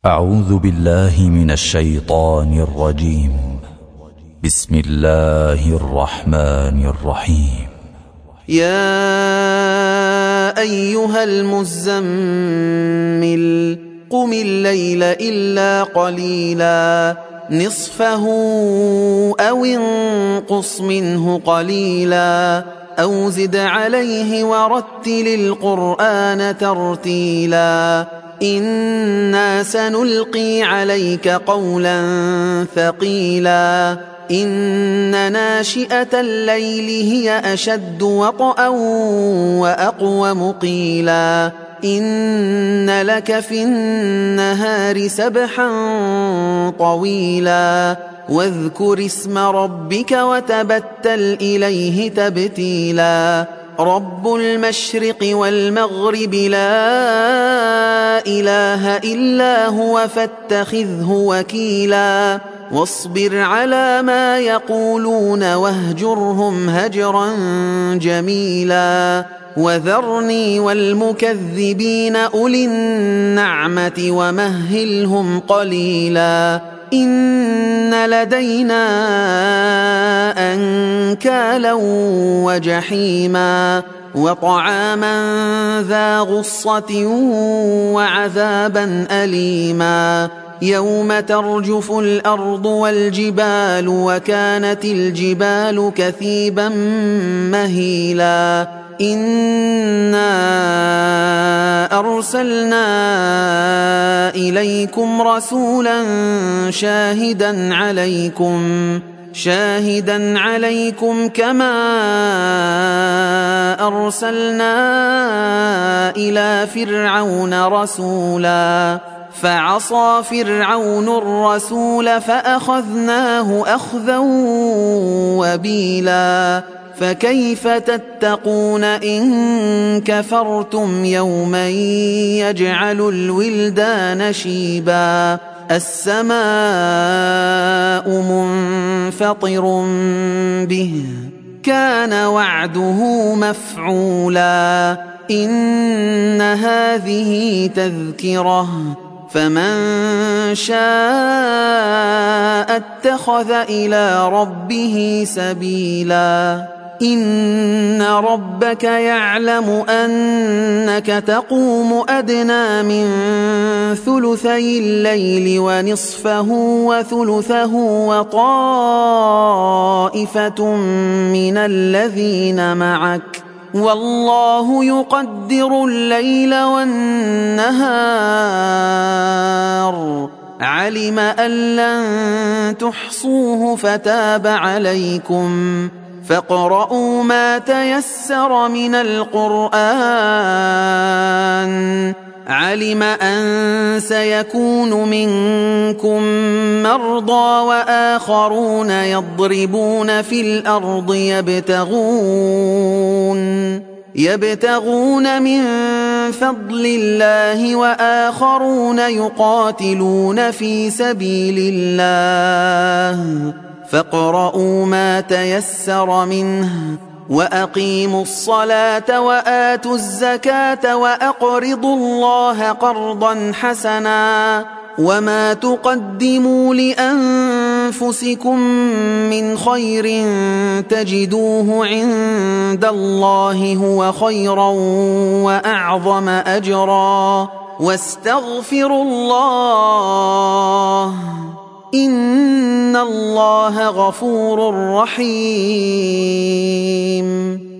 أعوذ بالله من الشيطان الرجيم. بسم الله الرحمن الرحيم. يا أيها المزمل قم الليل إلا قليلا نصفه أو انقص منه قليلا أو زد عليه ورتل القرآن ترتيلا إنا سنلقي عليك قولا ثقيلا إن ناشئة الليل هي أشد وطئا وأقوم قيلا إن لك في النهار سبحا طويلا واذكر اسم ربك وتبتل إليه تبتيلا رب المشرق والمغرب لا إله إلا هو فاتخذه وكيلا واصبر على ما يقولون واهجرهم هجرا جميلا وذرني والمكذبين أولي النعمة ومهلهم قليلا إن لدينا أنكالا وجحيما وطعاما ذا غصة وعذابا أليما يوم ترجف الأرض والجبال وكانت الجبال كثيبا مهيلا إنا أرسلنا إليكم رسولا شاهدا عليكم كما أرسلنا إلى فرعون رسولا فعصى فرعون الرسول فأخذناه أخذا وبيلا فكيف تتقون إن كفرتم يوما يجعل الولدان شيبا السماء منفطر به كان وعده مفعولا إن هذه تذكرة فمن شاء اتخذ إلى ربه سبيلا إن ربك يعلم أنك تقوم أدنى من ثلثي الليل ونصفه وثلثه وطائفة من الذين معك والله يقدر الليل والنهار علم أن لن تحصوه فتاب عليكم فاقرؤوا ما تيسر من القرآن علم أن سيكون منكم مرضى وآخرون يضربون في الأرض يبتغون من فضل الله وآخرون يقاتلون في سبيل الله فاقرؤوا ما تيسر منه وأقيموا الصلاة وآتوا الزكاة وأقرضوا الله قرضا حسنا وما تقدموا لأنفسكم من خير تجدوه عند الله هو خيرا وأعظم أجرا واستغفروا الله إن الله غفور رحيم.